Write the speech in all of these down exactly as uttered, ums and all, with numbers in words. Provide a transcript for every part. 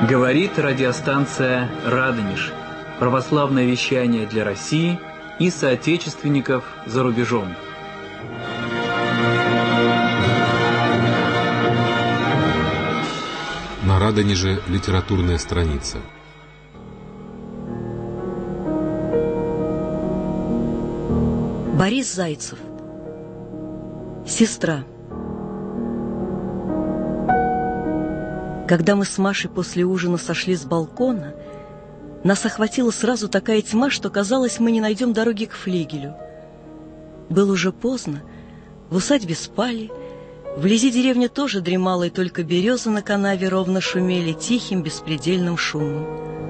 Говорит радиостанция «Радонеж». Православное вещание для России и соотечественников за рубежом. На Радонеже литературная страница. Борис Зайцев. Сестра. Когда мы с Машей после ужина сошли с балкона, нас охватила сразу такая тьма, что казалось, мы не найдем дороги к флигелю. Было уже поздно, в усадьбе спали, вблизи деревни тоже дремала, и только березы на канаве ровно шумели тихим беспредельным шумом.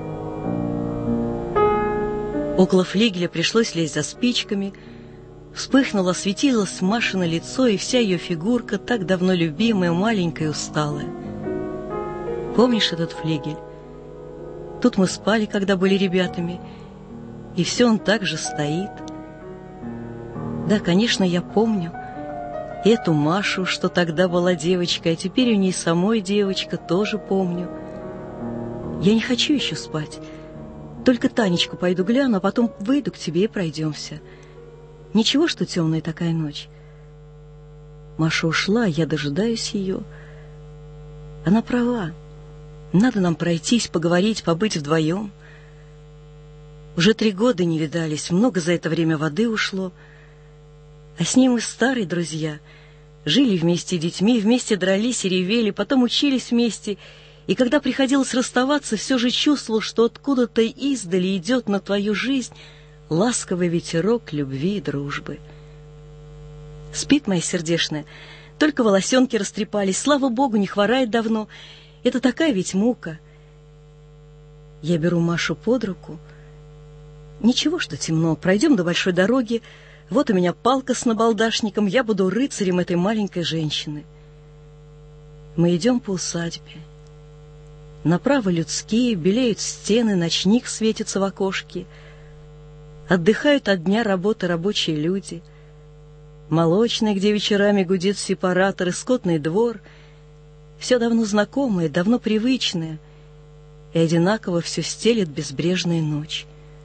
Около флигеля пришлось лезть за спичками. Вспыхнуло, осветилось Машино лицо, и вся ее фигурка, так давно любимая, маленькая и усталая. Помнишь этот флигель? Тут мы спали, когда были ребятами, и все он так же стоит. Да, конечно, я помню эту Машу, что тогда была девочкой, а теперь у ней самой девочка, тоже помню. Я не хочу еще спать. Только Танечку пойду гляну, а потом выйду к тебе и пройдемся. Ничего, что темная такая ночь. Маша ушла, я дожидаюсь ее. Она права. Надо нам пройтись, поговорить, побыть вдвоем. Уже три года не видались, много за это время воды ушло. А с ним мы старые друзья. Жили вместе детьми, вместе дрались и ревели, потом учились вместе. И когда приходилось расставаться, все же чувствовал, что откуда-то издали идет на твою жизнь ласковый ветерок любви и дружбы. Спит моя сердечная, только волосенки растрепались, слава богу, не хворает давно. Это такая ведь мука. Я беру Машу под руку. Ничего, что темно, пройдем до большой дороги. Вот у меня палка с набалдашником, я буду рыцарем этой маленькой женщины. Мы идем по усадьбе. Направо людские, белеют стены, ночник светится в окошке. Отдыхают от дня работы рабочие люди. Молочная, где вечерами гудит сепаратор, и скотный двор. Все давно знакомое, давно привычное, и одинаково все стелет безбрежная ночь.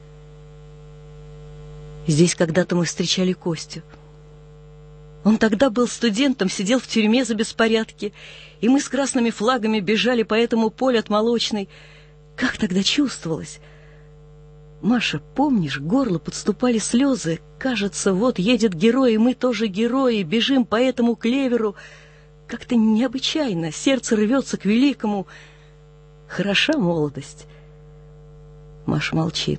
Здесь когда-то мы встречали Костю. Он тогда был студентом, сидел в тюрьме за беспорядки, и мы с красными флагами бежали по этому полю от Молочной. Как тогда чувствовалось? Маша, помнишь, к горлу подступали слезы. Кажется, вот едет герой, и мы тоже герои, бежим по этому клеверу. Как-то необычайно, сердце рвется к великому. Хороша молодость. Маша молчит.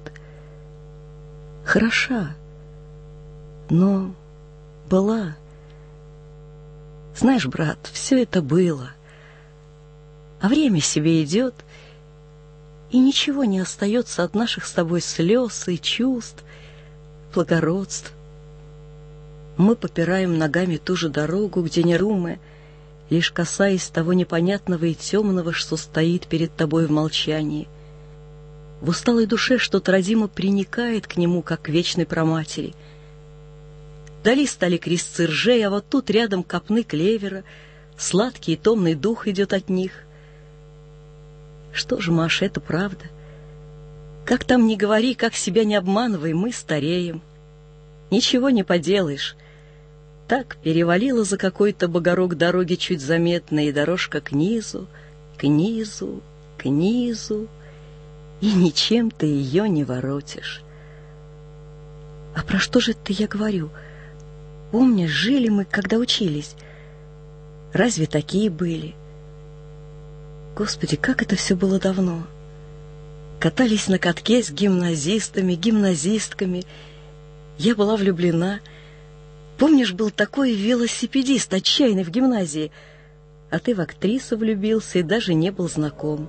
Хороша, но была. Знаешь, брат, все это было. А время себе идет, и ничего не остается от наших с тобой слез и чувств, благородств. Мы попираем ногами ту же дорогу, где не румы, лишь касаясь того непонятного и темного, что стоит перед тобой в молчании. В усталой душе что-то родимо приникает к нему, как к вечной праматери. Вдали стали крестцы ржей, а вот тут рядом копны клевера, сладкий и томный дух идет от них. Что же, Маша, это правда. Как там ни говори, как себя не обманывай, мы стареем. Ничего не поделаешь. Так перевалила за какой-то бугорок дороги чуть заметно, и дорожка к низу, к низу, к низу, и ничем ты ее не воротишь. А про что же это я говорю? Помнишь, жили мы, когда учились? Разве такие были? Господи, как это все было давно! Катались на катке с гимназистами, гимназистками. Я была влюблена. Помнишь, был такой велосипедист, отчаянный в гимназии, а ты в актрису влюбился и даже не был знаком.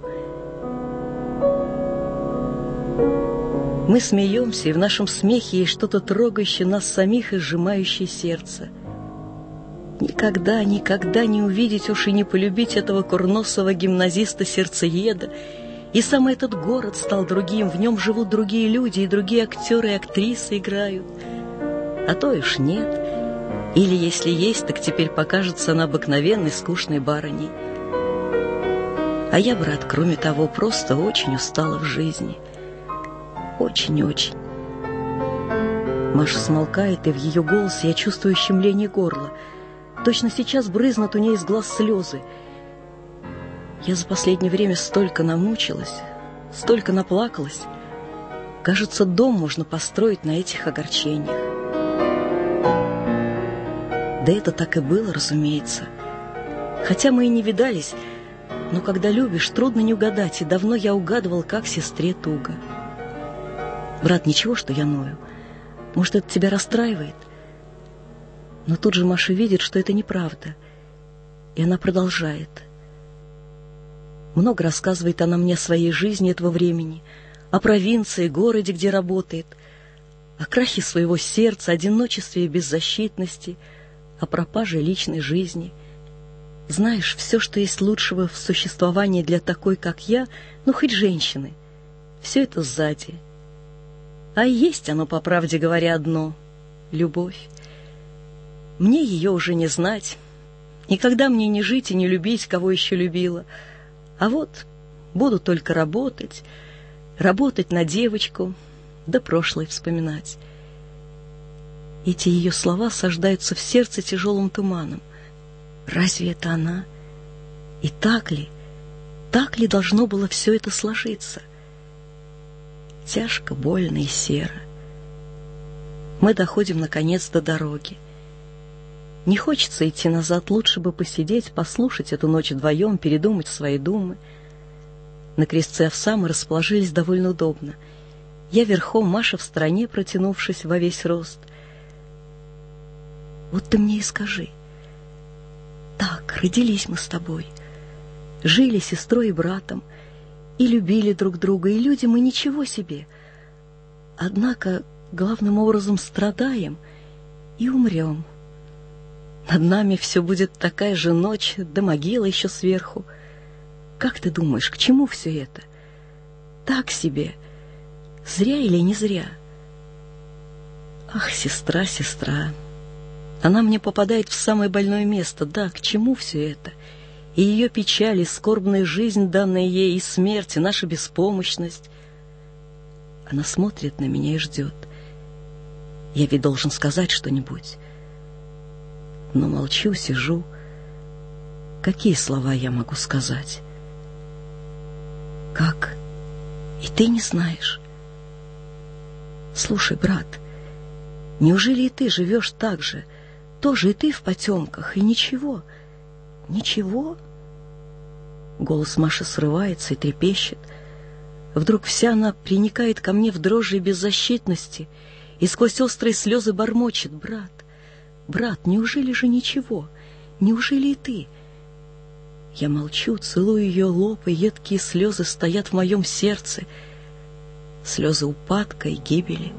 Мы смеемся, и в нашем смехе есть что-то трогающее нас самих и сжимающее сердце. Никогда, никогда не увидеть уж и не полюбить этого курносого гимназиста-сердцееда. И сам этот город стал другим, в нем живут другие люди, и другие актеры и актрисы играют. А то уж нет. Или, если есть, так теперь покажется она обыкновенной скучной барыней. А я, брат, кроме того, просто очень устала в жизни. Очень-очень. Маша смолкает, и в ее голосе я чувствую щемление горла. Точно сейчас брызнут у нее из глаз слезы. Я за последнее время столько намучилась, столько наплакалась. Кажется, дом можно построить на этих огорчениях. Да это так и было, разумеется. Хотя мы и не видались, но когда любишь, трудно не угадать, и давно я угадывал, как сестре туго. Брат, ничего, что я ною. Может, это тебя расстраивает? Но тут же Маша видит, что это неправда, и она продолжает. Много рассказывает она мне о своей жизни этого времени, о провинции, городе, где работает, о крахе своего сердца, одиночестве и беззащитности, о пропаже личной жизни. Знаешь, все, что есть лучшего в существовании для такой, как я, ну, хоть женщины, все это сзади. А есть оно, по правде говоря, одно — любовь. Мне ее уже не знать, никогда мне не жить и не любить, кого еще любила. А вот буду только работать, работать на девочку, да прошлое вспоминать. Эти ее слова сождаются в сердце тяжелым туманом. Разве это она? И так ли, так ли должно было все это сложиться? Тяжко, больно и серо. Мы доходим, наконец, до дороги. Не хочется идти назад, лучше бы посидеть, послушать эту ночь вдвоем, передумать свои думы. На крестце овса мы расположились довольно удобно. Я верхом, Маша в стороне, протянувшись во весь рост. Вот ты мне и скажи. Так, родились мы с тобой, жили сестрой и братом, и любили друг друга, и люди мы ничего себе. Однако, главным образом, страдаем и умрем. Над нами все будет такая же ночь, да могила еще сверху. Как ты думаешь, к чему все это? Так себе. Зря или не зря? Ах, сестра, сестра. Она мне попадает в самое больное место. Да, к чему все это? И ее печаль, и скорбная жизнь, данная ей, и смерть, и наша беспомощность. Она смотрит на меня и ждет. Я ведь должен сказать что-нибудь. Но молчу, сижу. Какие слова я могу сказать? Как? И ты не знаешь? Слушай, брат, неужели и ты живешь так же? Тоже и ты в потемках, и ничего? Ничего? Голос Маши срывается и трепещет. Вдруг вся она приникает ко мне в дрожи и беззащитности, и сквозь острые слезы бормочет: брат, брат, неужели же ничего? Неужели и ты? Я молчу, целую ее лоб, и едкие слезы стоят в моем сердце, слезы упадка и гибели.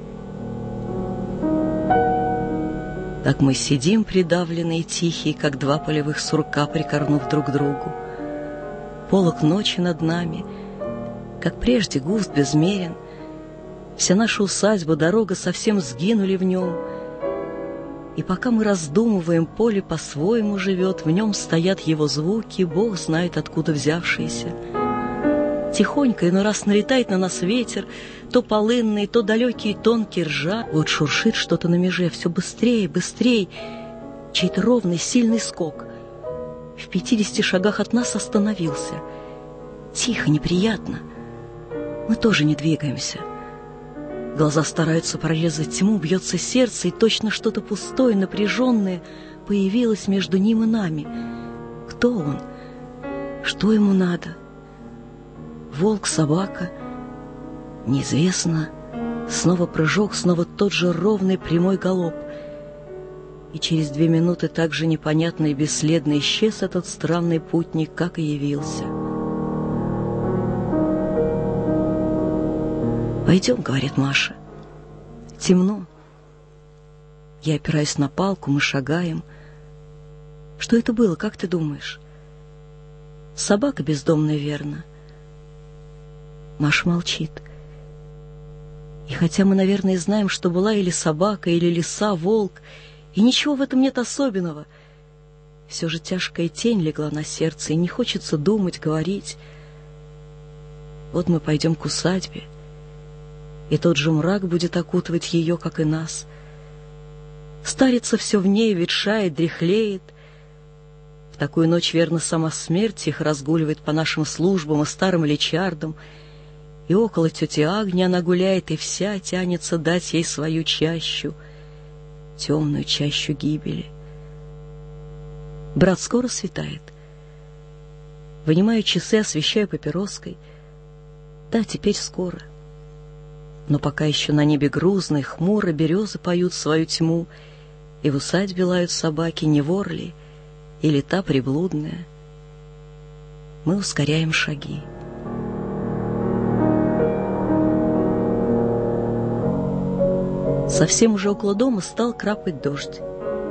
Так мы сидим, придавленные, тихие, как два полевых сурка, прикорнув друг к другу. Полог ночи над нами, как прежде, густ, безмерен. Вся наша усадьба, дорога совсем сгинули в нем. И пока мы раздумываем, поле по-своему живет, в нем стоят его звуки, Бог знает, откуда взявшиеся. Тихонько иной раз налетает на нас ветер, то полынный, то далекий тонкий ржа. Вот шуршит что-то на меже, все быстрее, быстрее. Чей-то ровный, сильный скок. В пятидесяти шагах от нас остановился. Тихо, неприятно. Мы тоже не двигаемся. Глаза стараются прорезать тьму, бьется сердце, и точно что-то пустое, напряженное появилось между ним и нами. Кто он? Что ему надо? Волк, собака? Неизвестно. Снова прыжок, снова тот же ровный прямой галоп. И через две минуты так же непонятно и бесследно исчез этот странный путник, как и явился. «Пойдем», — говорит Маша. «Темно». Я опираюсь на палку, мы шагаем. Что это было, как ты думаешь? Собака бездомная, верно? Маша молчит. И хотя мы, наверное, знаем, что была или собака, или лиса, волк, и ничего в этом нет особенного, все же тяжкая тень легла на сердце, и не хочется думать, говорить. Вот мы пойдем к усадьбе, и тот же мрак будет окутывать ее, как и нас. Старица все в ней ветшает, дряхлеет. В такую ночь, верно, сама смерть тихо разгуливает по нашим службам и старым личардам, и около тети Агни она гуляет, и вся тянется дать ей свою чащу, темную чащу гибели. Брат, скоро светает. Вынимаю часы, освещаю папироской. Да, теперь скоро. Но пока еще на небе грузно и хмуро березы поют свою тьму, и в усадьбе лают собаки, не вор ли, или та приблудная. Мы ускоряем шаги. Совсем уже около дома стал крапать дождь.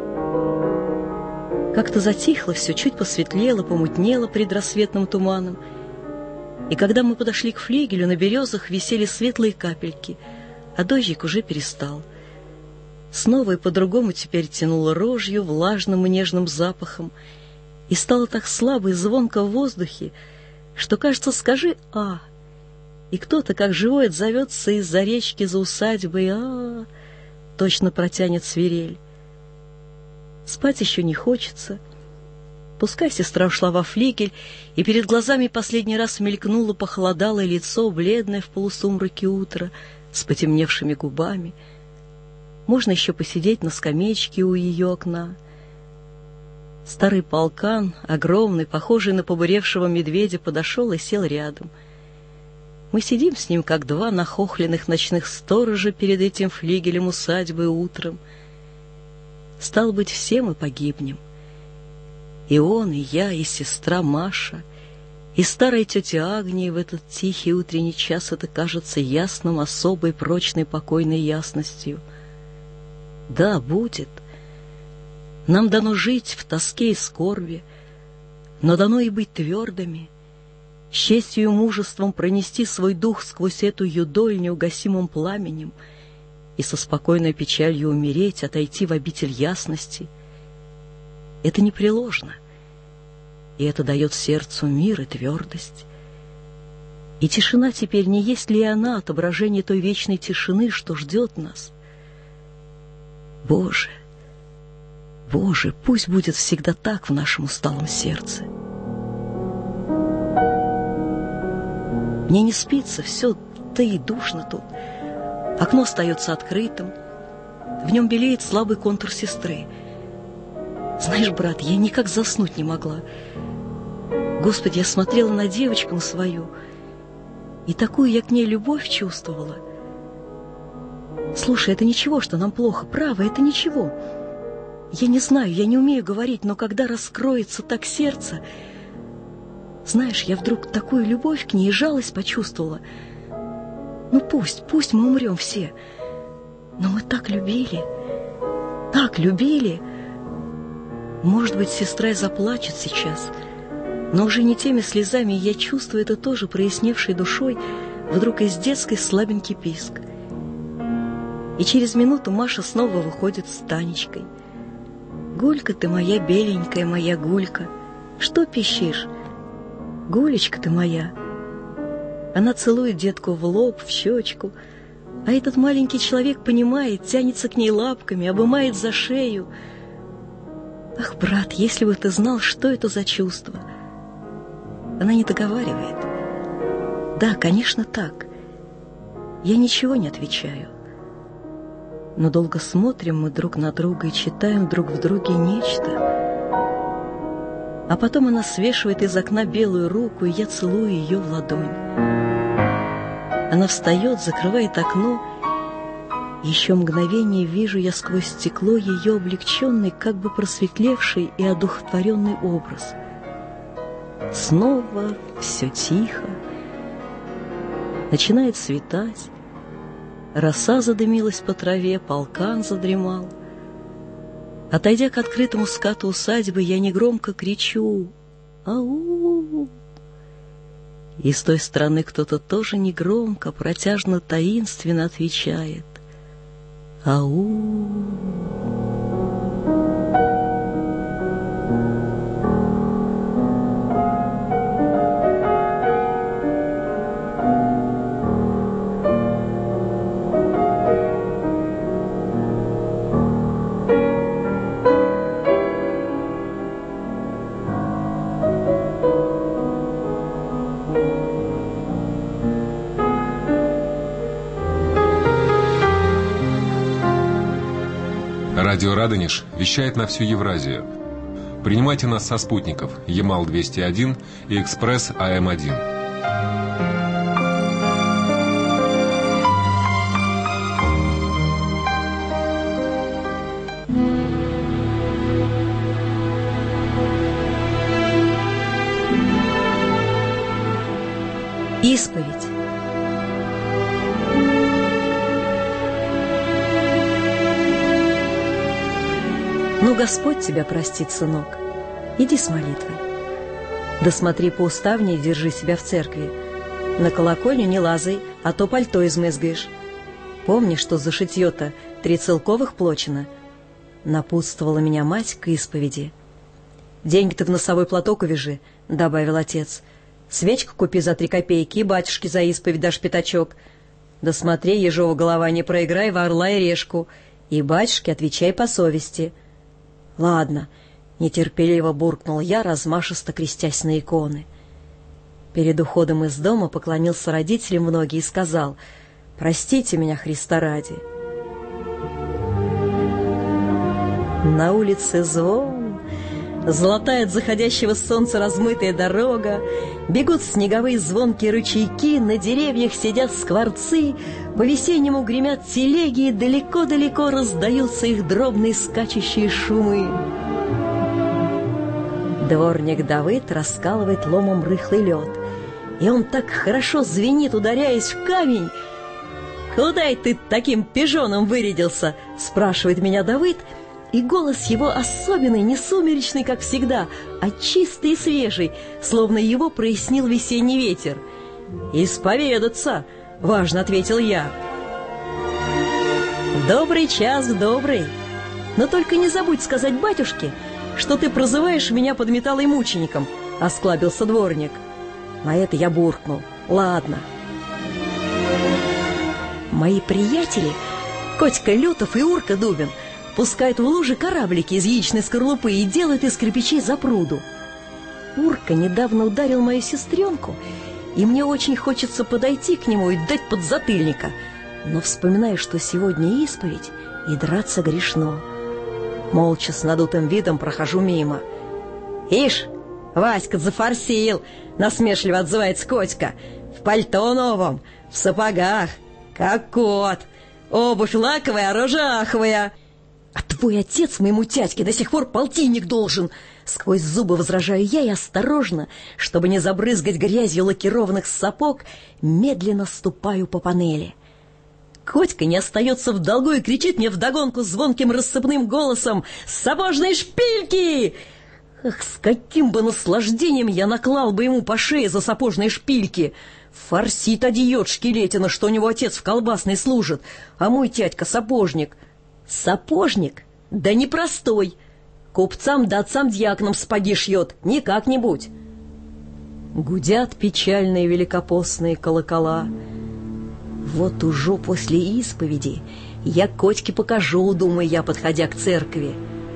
Как-то затихло все, чуть посветлело, помутнело предрассветным туманом. И когда мы подошли к флигелю, на березах висели светлые капельки, а дождик уже перестал. Снова и по-другому теперь тянуло рожью, влажным и нежным запахом, и стало так слабо и звонко в воздухе, что, кажется, скажи «а», и кто-то, как живой, отзовется из-за речки за усадьбой «а», точно протянет свирель. Спать еще не хочется. Пускай сестра ушла во флигель, и перед глазами последний раз мелькнуло похолодалое лицо, бледное в полусумраке утра, с потемневшими губами. Можно еще посидеть на скамеечке у ее окна. Старый полкан, огромный, похожий на побуревшего медведя, подошел и сел рядом. Мы сидим с ним, как два нахохленных ночных сторожа перед этим флигелем усадьбы утром. Стало быть, все мы погибнем. И он, и я, и сестра Маша, и старая тетя Агния в этот тихий утренний час это кажется ясным, особой, прочной, покойной ясностью. Да, будет. Нам дано жить в тоске и скорби, но дано и быть твердыми, с честью и мужеством пронести свой дух сквозь эту юдоль неугасимым пламенем и со спокойной печалью умереть, отойти в обитель ясности. Это непреложно, и это дает сердцу мир и твердость. И тишина теперь, не есть ли она отображение той вечной тишины, что ждет нас? Боже, Боже, пусть будет всегда так в нашем усталом сердце. Мне не спится, все, да и душно тут. Окно остается открытым, в нем белеет слабый контур сестры. Знаешь, брат, я никак заснуть не могла. Господи, я смотрела на девочку свою, и такую я к ней любовь чувствовала. Слушай, это ничего, что нам плохо, право, это ничего. Я не знаю, я не умею говорить, но когда раскроется так сердце... Знаешь, я вдруг такую любовь к ней и жалость почувствовала. Ну пусть, пусть мы умрем все, но мы так любили, так любили. Может быть, сестра и заплачет сейчас, но уже не теми слезами, я чувствую это тоже проясневшей душой, вдруг из детской слабенький писк. И через минуту Маша снова выходит с Танечкой. «Гулька ты моя беленькая, моя Гулька, что пищишь? Гулечка ты моя». Она целует детку в лоб, в щечку, а этот маленький человек понимает, тянется к ней лапками, обымает за шею. Ах, брат, если бы ты знал, что это за чувство. Она не договаривает. Да, конечно, так. Я ничего не отвечаю. Но долго смотрим мы друг на друга и читаем друг в друге нечто. А потом она свешивает из окна белую руку, и я целую ее в ладонь. Она встает, закрывает окно. Еще мгновение вижу я сквозь стекло ее облегченный, как бы просветлевший и одухотворенный образ. Снова все тихо. Начинает светать. Роса задымилась по траве, полкан задремал. Отойдя к открытому скату усадьбы, я негромко кричу «Ау!». И с той стороны кто-то тоже негромко, протяжно, таинственно отвечает «Ау!». Радио Радонеж вещает на всю Евразию. Принимайте нас со спутников Ямал двести один и Экспресс А Эм один. Исповедь. Ну, Господь тебя простит, сынок. Иди с молитвой. Да смотри поуставнее и держи себя в церкви. На колокольню не лазай, а то пальто измызгаешь. Помни, что за шитье-то три целковых плочено. Напутствовала меня мать к исповеди. Деньги ты в носовой платок увяжи, добавил отец. Свечку купи за три копейки и батюшке за исповедь дашь пятачок. Да смотри, ежова голова, не проиграй в орла и решку. И батюшке отвечай по совести. Ладно, нетерпеливо буркнул я, размашисто крестясь на иконы. Перед уходом из дома поклонился родителям многие и сказал: «Простите меня, Христа ради». На улице звон, золотая от заходящего солнца размытая дорога, бегут снеговые звонкие ручейки, на деревьях сидят скворцы, по-весеннему гремят телеги, и далеко-далеко раздаются их дробные скачущие шумы. Дворник Давыд раскалывает ломом рыхлый лед, и он так хорошо звенит, ударяясь в камень. «Куда ты таким пижоном вырядился?» — спрашивает меня Давыд, и голос его особенный, не сумеречный, как всегда, а чистый и свежий, словно его прояснил весенний ветер. «Исповедаться!» — важно ответил я. «Добрый час, добрый. Но только не забудь сказать батюшке, что ты прозываешь меня подметалой мучеником», — осклабился дворник. На это я буркнул: «Ладно». Мои приятели, Котька Лютов и Урка Дубин, пускают в лужи кораблики из яичной скорлупы и делают из кирпичей запруду. Урка недавно ударил мою сестренку, и мне очень хочется подойти к нему и дать подзатыльника, но вспоминаю, что сегодня исповедь, и драться грешно. Молча с надутым видом прохожу мимо. «Ишь, Васька зафорсил!» — насмешливо отзывается Котька. «В пальто новом, в сапогах, как кот. Обувь лаковая, рожа аховая. А твой отец моему тятьке до сих пор полтинник должен!» Сквозь зубы возражаю я и осторожно, чтобы не забрызгать грязью лакированных сапог, медленно ступаю по панели. Котька не остается в долгу и кричит мне вдогонку звонким рассыпным голосом: «Сапожные шпильки!» Ах, с каким бы наслаждением я наклал бы ему по шее за сапожные шпильки! Форсит одеет шкелетина, что у него отец в колбасной служит, а мой тятька сапожник. Сапожник? Да не простой. Купцам да отцам-дьяконам сапоги шьет, не как-нибудь. Гудят печальные великопостные колокола. Вот уже после исповеди я Котьке покажу, думаю я, подходя к церкви.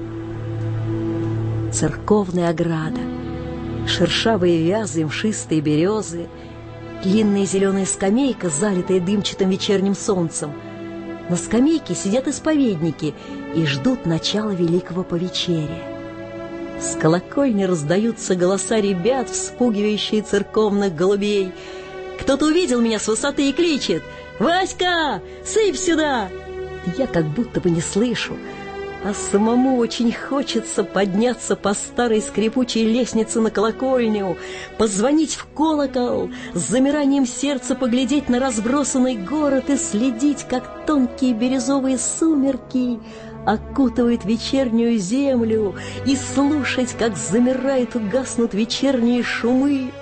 Церковная ограда, шершавые вязы, мшистые березы, длинная зеленая скамейка, залитая дымчатым вечерним солнцем. На скамейке сидят исповедники и ждут начала великого повечерия. С колокольни раздаются голоса ребят, вспугивающие церковных голубей. Кто-то увидел меня с высоты и кричит: «Васька, сыпь сюда!» Я как будто бы не слышу, а самому очень хочется подняться по старой скрипучей лестнице на колокольню, позвонить в колокол, с замиранием сердца поглядеть на разбросанный город и следить, как тонкие бирюзовые сумерки окутывают вечернюю землю, и слушать, как замирают и гаснут вечерние шумы.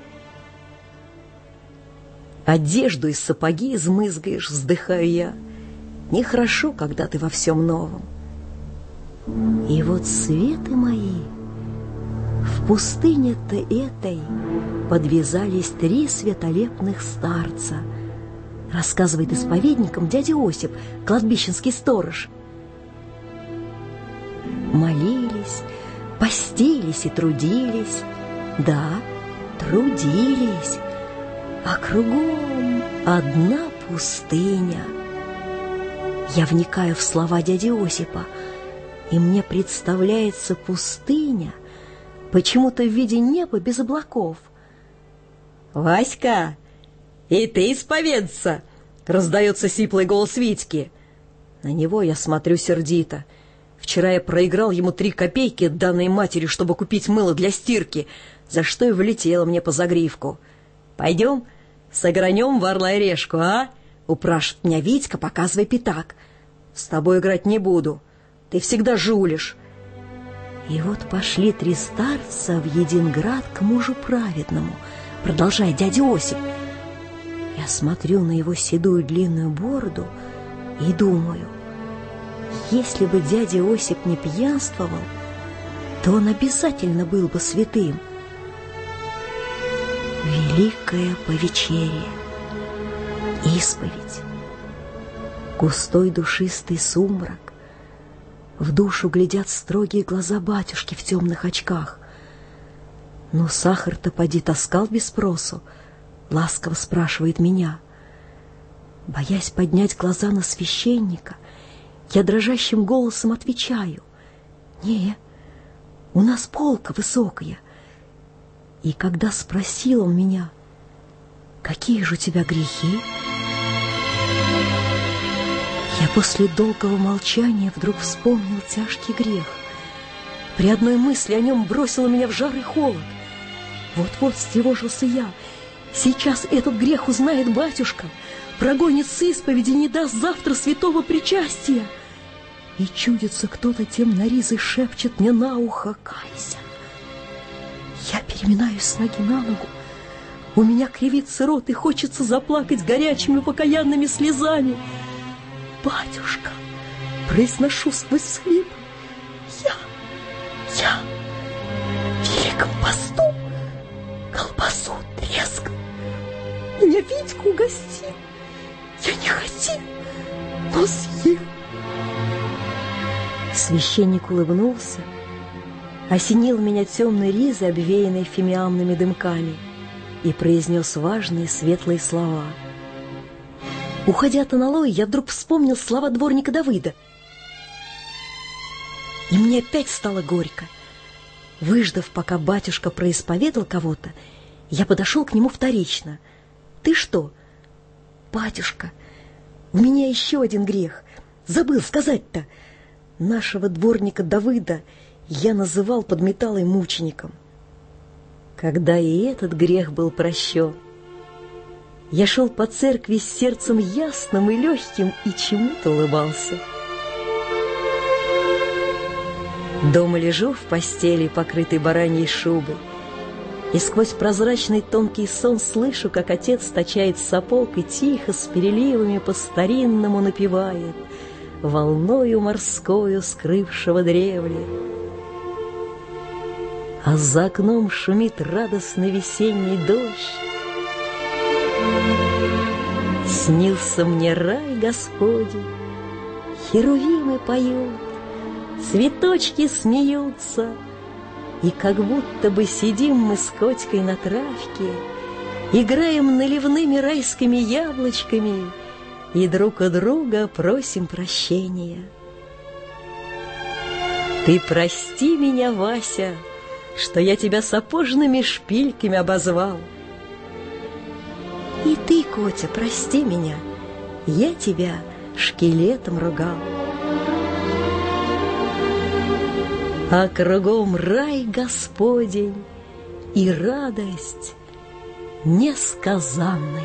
Одежду и сапоги измызгаешь, вздыхаю я. Нехорошо, когда ты во всем новом. И вот, светы мои, в пустыне-то этой подвязались три светолепных старца, рассказывает исповедникам дядя Осип, кладбищенский сторож. Молились, постились и трудились, да, трудились, а кругом одна пустыня. Я вникаю в слова дяди Осипа. и мне представляется пустыня, почему-то в виде неба без облаков. «Васька, и ты исповедаться!» — раздается сиплый голос Витьки. На него я смотрю сердито. Вчера я проиграл ему три копейки, данные матери, чтобы купить мыло для стирки, за что и влетело мне по загривку. «Пойдем, сыгранем в орла и решку, а?» — упрашивает меня Витька, показывая пятак. «С тобой играть не буду, ты всегда жулишь». И вот пошли три старца в Единград к мужу праведному, продолжает дядя Осип. Я смотрю на его седую длинную бороду и думаю, если бы дядя Осип не пьянствовал, то он обязательно был бы святым. Великое повечерие, исповедь, густой душистый сумрак, в душу глядят строгие глаза батюшки в темных очках. «Ну, сахар-то поди таскал без спросу?» — ласково спрашивает меня. Боясь поднять глаза на священника, я дрожащим голосом отвечаю: «Не, у нас полка высокая». И когда спросил он меня: «Какие же у тебя грехи?», я после долгого молчания вдруг вспомнил тяжкий грех. При одной мысли о нем бросило меня в жар и холод. Вот-вот встревожился я. Сейчас этот грех узнает батюшка, прогонит с исповеди, не даст завтра святого причастия. И чудится, кто-то темноризый шепчет мне на ухо: «Кайся». Я переминаюсь с ноги на ногу. У меня кривится рот и хочется заплакать горячими покаянными слезами. «Батюшка», — произношу сквозь всхлип, — «я, я в великом посту колбасу трескал. Меня Витька угостил. Я не хотел, но съел». Священник улыбнулся, осенил меня темной ризой, обвеянной фимиамными дымками, и произнес важные светлые слова. Уходя от аналоя, я вдруг вспомнил слова дворника Давыда. И мне опять стало горько. Выждав, пока батюшка происповедал кого-то, я подошел к нему вторично. «Ты что?» «Батюшка, у меня еще один грех. Забыл сказать-то. Нашего дворника Давыда я называл подметалой мучеником». Когда и этот грех был прощен, я шел по церкви с сердцем ясным и легким и чему-то улыбался. Дома лежу в постели, покрытой бараньей шубой, и сквозь прозрачный тонкий сон слышу, как отец точает сапог и тихо с переливами по-старинному напевает волною морскою скрывшего древля. А за окном шумит радостный весенний дождь. Снился мне рай Господень, херувимы поют, цветочки смеются, и как будто бы сидим мы с Котькой на травке, играем наливными райскими яблочками и друг у друга просим прощения. Ты прости меня, Вася, что я тебя сапожными шпильками обозвал. И ты, Котя, прости меня, я тебя шкелетом ругал. А кругом рай Господень и радость несказанная.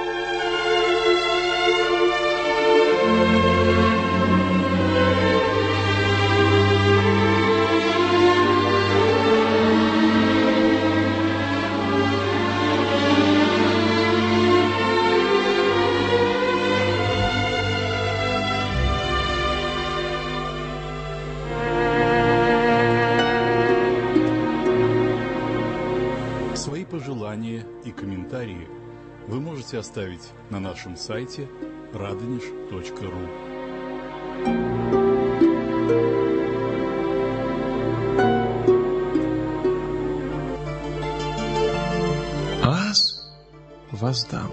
Пожелания и комментарии вы можете оставить на нашем сайте радонеж точка ру. Аз воздам.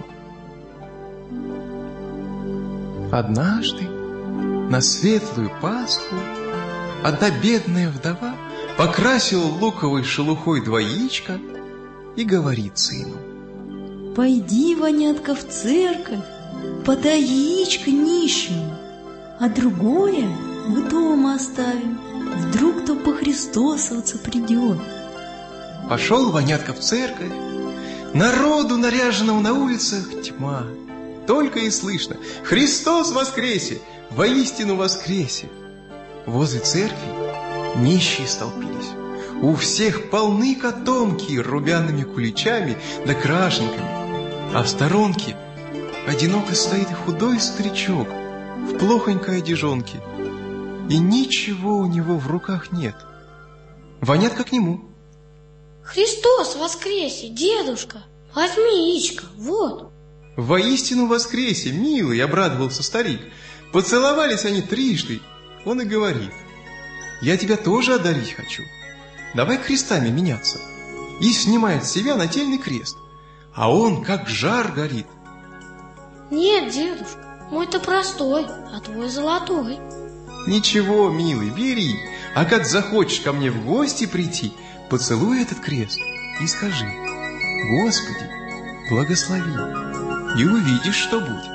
Однажды на светлую Пасху Одна бедная вдова покрасила луковой шелухой два яичка и говорит сыну: пойди, Ванятка, в церковь, подай яичко нищему, а другое мы дома оставим, вдруг кто похристосоваться придет. Пошел Ванятка в церковь. Народу, наряженного на улицах, тьма. Только и слышно: Христос воскресе! Воистину воскресе! Возле церкви нищие столпились. У всех полны котомки румяными куличами да крашенками, а в сторонке одиноко стоит худой старичок в плохонькой одежонке, и ничего у него в руках нет. Ванятка к нему: Христос воскресе, дедушка, возьми яичко, вот. Воистину воскресе, милый, обрадовался старик. Поцеловались они трижды. Он и говорит: я тебя тоже одарить хочу. Давай крестами меняться. И снимает с себя нательный крест, а он как жар горит. Нет, дедушка, мой-то простой, а твой золотой. Ничего, милый, бери. А как захочешь ко мне в гости прийти, поцелуй этот крест и скажи: Господи, благослови, и увидишь, что будет.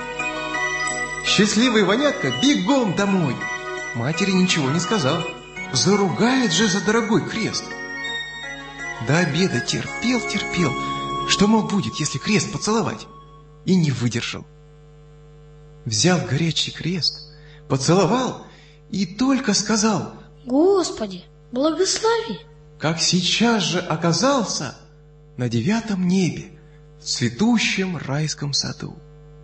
Счастливый Ванятка бегом домой. Матери ничего не сказал. Заругает же за дорогой крест. До обеда терпел, терпел, что, мол, будет, если крест поцеловать, и не выдержал. Взял горячий крест, поцеловал и только сказал: Господи, благослови, как сейчас же оказался на девятом небе, в цветущем райском саду.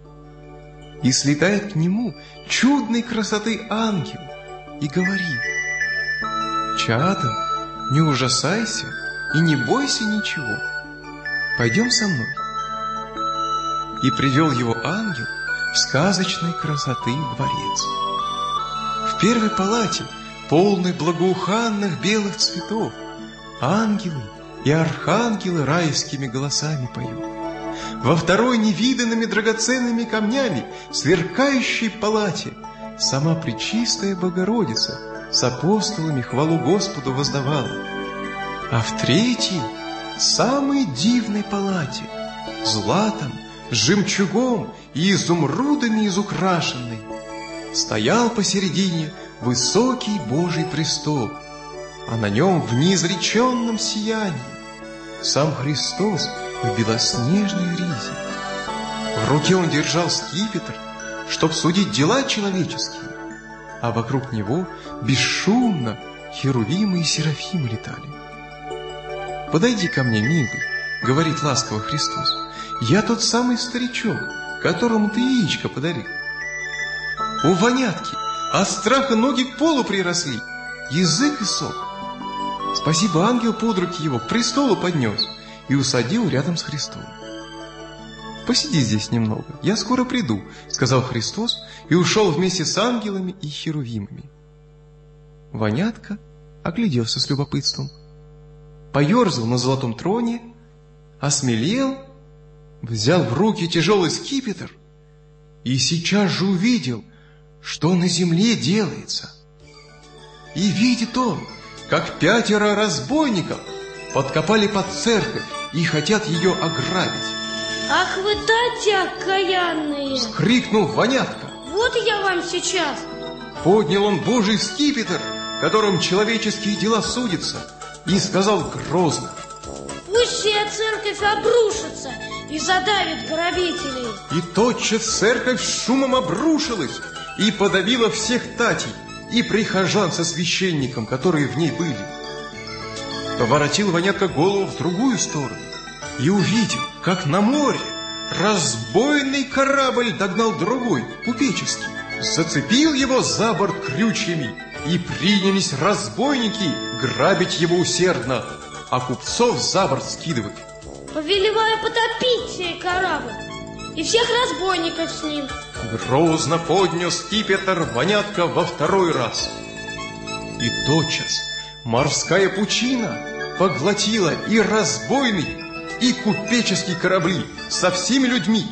И слетает к нему чудной красоты ангел и говорит: чадо, не ужасайся и не бойся ничего, пойдем со мной. И привел его ангел в сказочной красоты дворец. В первой палате, полной благоуханных белых цветов, ангелы и архангелы райскими голосами поют. Во второй невиданными драгоценными камнями, сверкающей палате, сама Пречистая Богородица с апостолами хвалу Господу воздавала. А в третьей, самой дивной палате, златом, жемчугом и изумрудами изукрашенной, стоял посередине высокий Божий престол, а на нем в неизреченном сиянии сам Христос в белоснежной ризе. В руке он держал скипетр, чтоб судить дела человеческие, а вокруг него бесшумно херувимы и серафимы летали. «Подойди ко мне, милый», — говорит ласково Христос, — «я тот самый старичок, которому ты яичко подарил». У Ванятки от страха ноги к полу приросли, язык иссох. Спасибо, ангел под руки его к престолу поднес и усадил рядом с Христом. «Посиди здесь немного, я скоро приду», — сказал Христос и ушел вместе с ангелами и херувимами. Ванятка огляделся с любопытством, поерзал на золотом троне, осмелел, взял в руки тяжелый скипетр и сейчас же увидел, что на земле делается. И видит он, как пятеро разбойников подкопали под церковь и хотят ее ограбить. Ах вы дати окаянные! Вскрикнул Ванятка. Вот я вам сейчас! Поднял он Божий скипетр, которым человеческие дела судятся, и сказал грозно: пусть вся церковь обрушится и задавит грабителей. И тотчас церковь с шумом обрушилась и подавила всех татей и прихожан со священником, которые в ней были. Поворотил Ванятка голову в другую сторону и увидел, как на море разбойный корабль догнал другой, купеческий, зацепил его за борт крючьями, и принялись разбойники грабить его усердно, а купцов за борт скидывать. Повелеваю потопить сей корабль и всех разбойников с ним. Грозно поднес скипетр Ванятка во второй раз. И тотчас морская пучина поглотила и разбойный, и купеческие корабли со всеми людьми.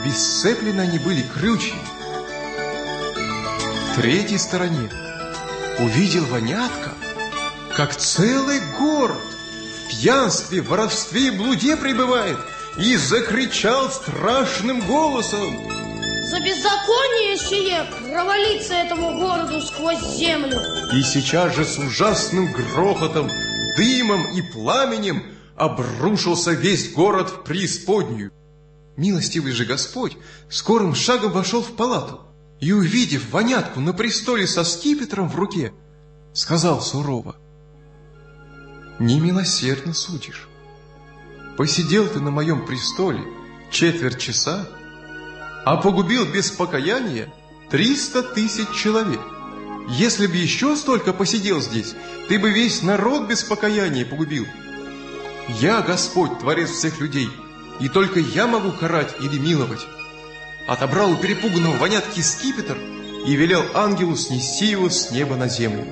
Бесцеплены они были крючьями. В третьей стороне увидел вонятка, как целый город в пьянстве, воровстве и блуде пребывает, и закричал страшным голосом: «За беззаконие сие провалиться этому городу сквозь землю!» И сейчас же с ужасным грохотом, дымом и пламенем обрушился весь город в преисподнюю. Милостивый же Господь скорым шагом вошел в палату и, увидев вонятку на престоле со скипетром в руке, сказал сурово: «Немилосердно судишь. Посидел ты на моем престоле четверть часа, а погубил без покаяния триста тысяч человек. Если бы еще столько посидел здесь, ты бы весь народ без покаяния погубил. Я, Господь, Творец всех людей, и только я могу карать или миловать». Отобрал у перепуганного вонятки скипетр и велел ангелу снести его с неба на землю.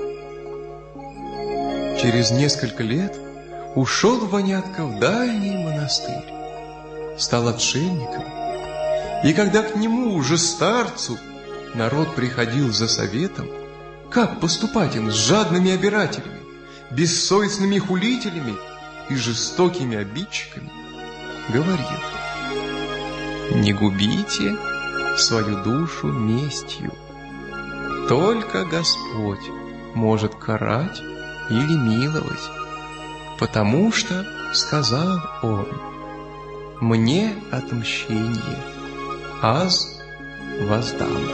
Через несколько лет ушел вонятка в дальний монастырь, стал отшельником, и когда к нему, уже старцу, народ приходил за советом, как поступать им с жадными обирателями, бессовестными хулителями и жестокими обидчиками, говорил: «Не губите свою душу местью. Только Господь может карать или миловать, потому что, сказал Он, мне отмщение, аз воздам».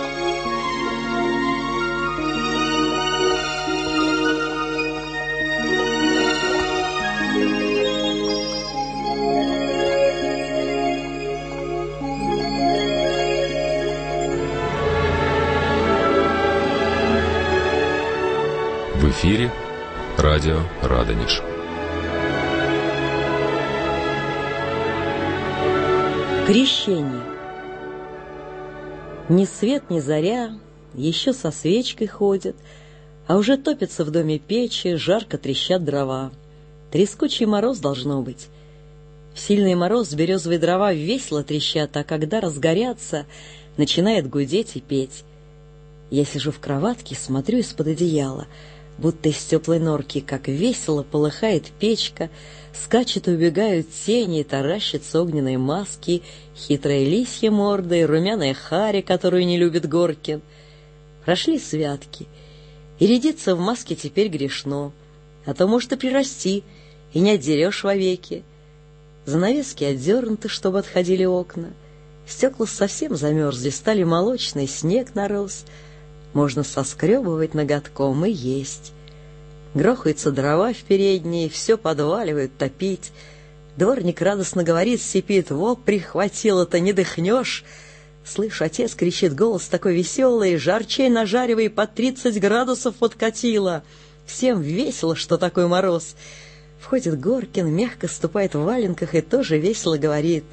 В эфире радио Радонеж. Крещение. Ни свет, ни заря, еще со свечкой ходят, а уже топится в доме печи, жарко трещат дрова. Трескучий мороз должно быть. В сильный мороз березовые дрова весело трещат, а когда разгорятся, начинает гудеть и петь. Я сижу в кроватке, смотрю из-под одеяла, будто из теплой норки, как весело полыхает печка, скачет и убегают тени, таращатся огненные маски, хитрая лисья морда и румяная Харя, которую не любит Горкин. Прошли святки, и рядиться в маске теперь грешно, а то может и прирасти, и не отдерешь вовеки. Занавески отдернуты, чтобы отходили окна, стекла совсем замерзли, стали молочные, снег нарос. Можно соскребывать ноготком и есть. Грохаются дрова в передней, все подваливают топить. Дворник радостно говорит, сипит: «Во, прихватило-то, не дыхнешь!» Слышу, отец кричит, голос такой веселый: «Жарчей нажаривай, под тридцать градусов подкатило!» Всем весело, что такой мороз. Входит Горкин, мягко ступает в валенках и тоже весело говорит: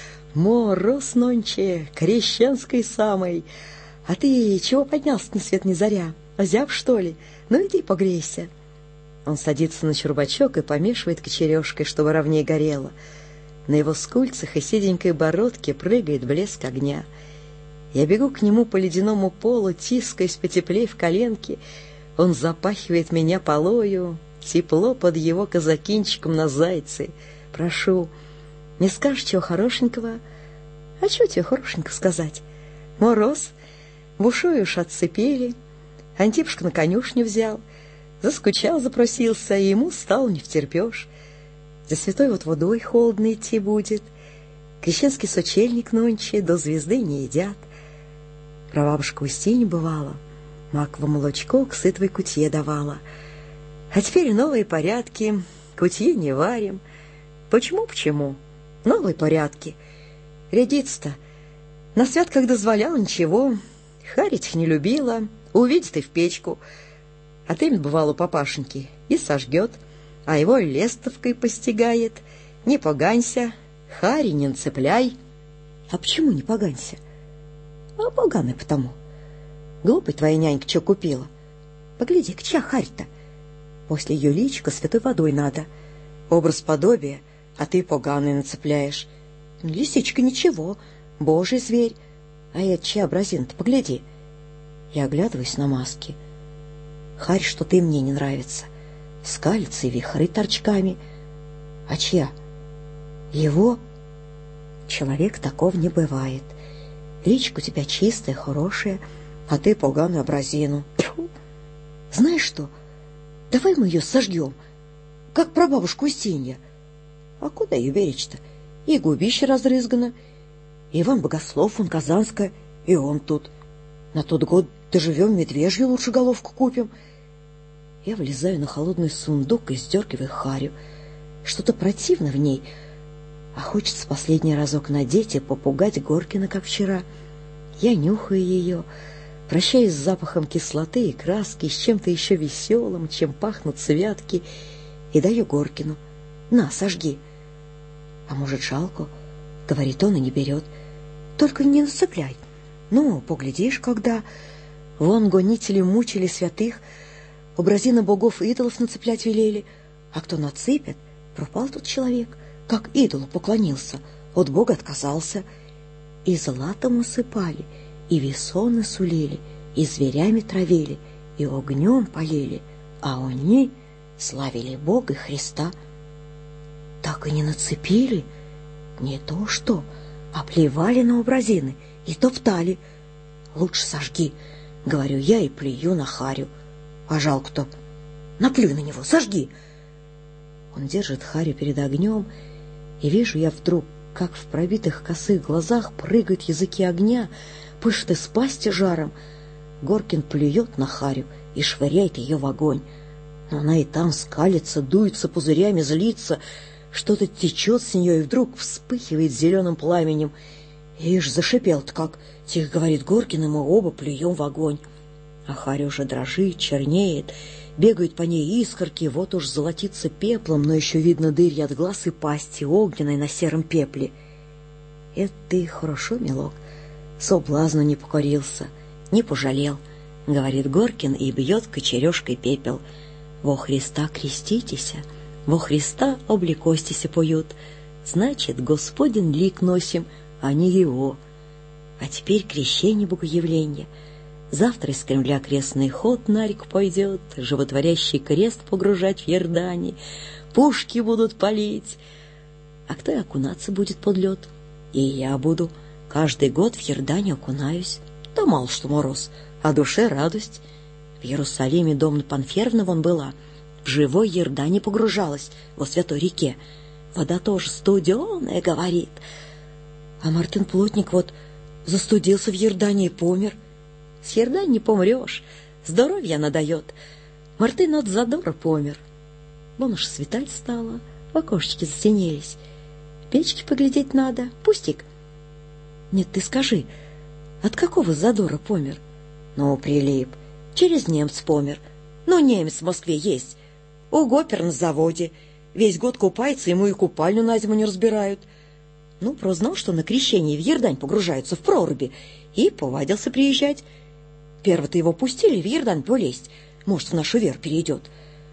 «Мороз нонче, крещенской самой! А ты чего поднялся ни свет ни заря? Озяб, что ли? Ну иди погрейся». Он садится на чурбачок и помешивает кочережкой, чтобы ровнее горело. На его скульцах и седенькой бородке прыгает блеск огня. Я бегу к нему по ледяному полу, тискаясь потеплей в коленке. Он запахивает меня полою, тепло под его казакинчиком на зайце. Прошу: «Не скажешь чего хорошенького?» «А чего тебе хорошенько сказать? Мороз, бушую уж отцепили, Антипушка на конюшню взял, заскучал, запросился, и ему стало не втерпешь. За святой вот водой холодно идти будет, крещенский сочельник нонче до звезды не едят. Прабабушка Устинья бывала, маково молочко к сытвой кутье давала. А теперь новые порядки, кутье не варим. Почему, почему? Новые порядки. Рядиться-то на святках дозволяла ничего, харить их не любила, увидит и в печку. А ты, бывало, у папашеньки и сожгет, а его лестовкой постигает. Не поганься, хари не нацепляй». «А почему не поганься?» «А поганый потому. Глупой твоя нянька что купила? Погляди-ка, чья харь-то? После ее личика святой водой надо. Образ подобия, а ты поганый нацепляешь. Лисичка ничего, божий зверь. А это чья образина-то, погляди». Я оглядываюсь на маски. Харь что-то и мне не нравится. Скалится и вихры торчками. А чья? Его? Человек таков не бывает. Личка у тебя чистая, хорошая, а ты поганую образину. Тьфу. Знаешь что? Давай мы ее сожгем, как прабабушку Устинья. А куда ее беречь-то? И губище разрызгано, и Иван Богослов, он Казанская, и он тут. На тот год доживем, медвежью лучше головку купим. Я влезаю на холодный сундук и сдергиваю Харю. Что-то противно в ней, а хочется последний разок надеть и попугать Горкина, как вчера. Я нюхаю ее, прощаюсь с запахом кислоты и краски, с чем-то еще веселым, чем пахнут цвятки, и даю Горкину. На, сожги. А может, жалко? Говорит он и не берет. Только не нацепляй. Ну, поглядишь, когда... Вон гонители мучили святых, образины богов и идолов нацеплять велели. А кто нацепит, пропал тот человек, как идолу поклонился, от Бога отказался. И златом усыпали, и весоны сулили, и зверями травили, и огнем полили, а они славили Бога и Христа. Так и не нацепили, не то что, а плевали на образины и топтали. Лучше сожги, говорю я и плюю на Харю. А жалко-то, наплюй на него, сожги. Он держит Харю перед огнем, и вижу я вдруг, как в пробитых косых глазах прыгают языки огня, пышет из пасти жаром. Горкин плюет на Харю и швыряет ее в огонь. Но она и там скалится, дуется пузырями, злится. Что-то течет с нее и вдруг вспыхивает зеленым пламенем. Ишь, зашипел-то как, тихо говорит Горкин, и мы оба плюем в огонь. А Харя уже дрожит, чернеет, бегают по ней искорки, вот уж золотится пеплом, но еще видно дырь от глаз и пасти, огненной на сером пепле. Это ты хорошо, милок, соблазну не покорился, не пожалел, говорит Горкин и бьет кочережкой пепел. Во Христа креститеся, во Христа облекостися поют, значит, Господень лик носим, а не его. А теперь крещение Богоявления. Завтра из Кремля крестный ход на реку пойдет, животворящий крест погружать в Иордане, пушки будут палить. А кто и окунаться будет под лед? И я буду. Каждый год в Иордане окунаюсь. Да мало что мороз, а душе радость. В Иерусалиме Домна Панферовна вон была, в живой Иордане погружалась, во святой реке. Вода тоже студеная, говорит. А Мартын Плотник вот застудился в Иордане и помер. С Иордани не помрешь, здоровье она дает. Мартын от задора помер. Вон уж светать стало, в окошечке затенелись. Печки поглядеть надо, пустик. Нет, ты скажи, от какого задора помер? Ну, прилип, через немца помер. Ну, немец в Москве есть. У Гопер на заводе. Весь год купается, ему и купальню на зиму не разбирают. Ну, прознал, что на крещение в Иордань погружаются в проруби, и повадился приезжать. Перво-то его пустили в Иордань полезть, может, в нашу веру перейдет.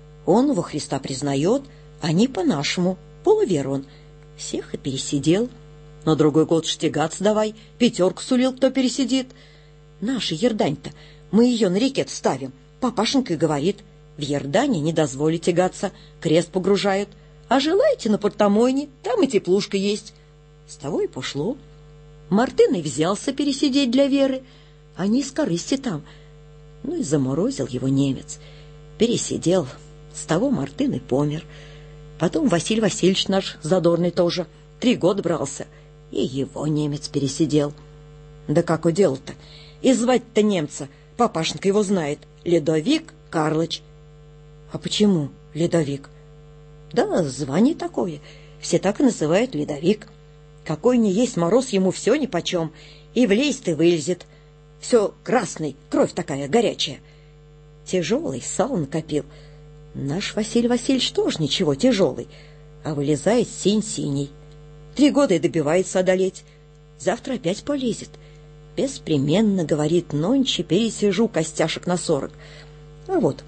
Он во Христа признает, а не по-нашему, полувер он. Всех и пересидел. На другой год штягаться давай, пятерку сулил, кто пересидит. Наша Иордань-то, мы ее на реке-то ставим. Папашенька и говорит, в Иордане не дозволили тягаться, крест погружают. А желаете на Портомойне, там и теплушка есть. С того и пошло. Мартын и взялся пересидеть для веры, а не из корысти там. Ну и заморозил его немец. Пересидел. С того Мартын и помер. Потом Василий Васильевич наш задорный тоже. Три года брался. И его немец пересидел. Да как уделал-то? И звать-то немца, папашенька его знает, Ледовик Карлыч. А почему Ледовик? Да, звание такое. Все так и называют Ледовик. Какой ни есть мороз, ему все нипочем. И влезет, и вылезет. Все красный, кровь такая горячая. Тяжелый, сало накопил. Наш Василий Васильевич тоже ничего, тяжелый. А вылезает синь-синий. Три года и добивается одолеть. Завтра опять полезет. Беспременно, говорит, нонче пересижу костяшек на сорок. А вот,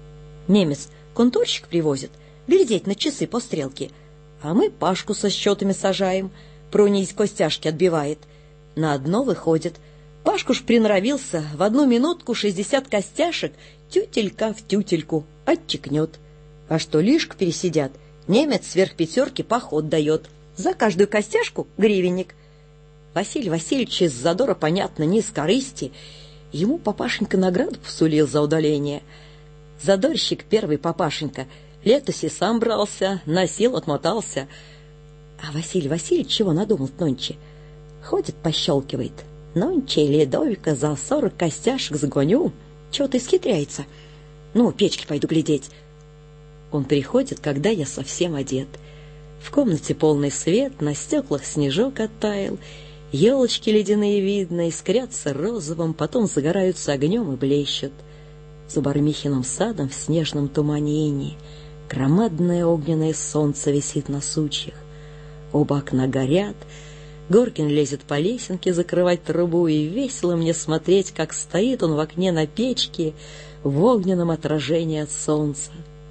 немец конторщик привозит, глядеть на часы по стрелке. А мы Пашку со счетами сажаем. Пронись костяшки отбивает. На одно выходит. Пашку ж приноровился в одну минутку шестьдесят костяшек тютелька в тютельку, отчекнет. А что лишку пересидят, немец сверх пятерки поход дает. За каждую костяшку гривенник. Василий Васильевич из задора, понятно, не из корысти. Ему папашенька награду посулил за удаление. Задорщик первый папашенька. Летось и сам брался, носил, отмотался. А Василий Васильевич чего надумал нонче? Ходит, пощелкивает. Нонче или Ледовика за сорок костяшек загоню. Чего-то исхитряется. Ну, печки пойду глядеть. Он приходит, когда я совсем одет. В комнате полный свет, на стеклах снежок оттаял, елочки ледяные видно, искрятся розовым, потом загораются огнем и блещут. За Бармихиным садом в снежном тумане инии громадное огненное солнце висит на сучьях. Оба окна горят, Горкин лезет по лесенке закрывать трубу, и весело мне смотреть, как стоит он в окне на печке в огненном отражении от солнца.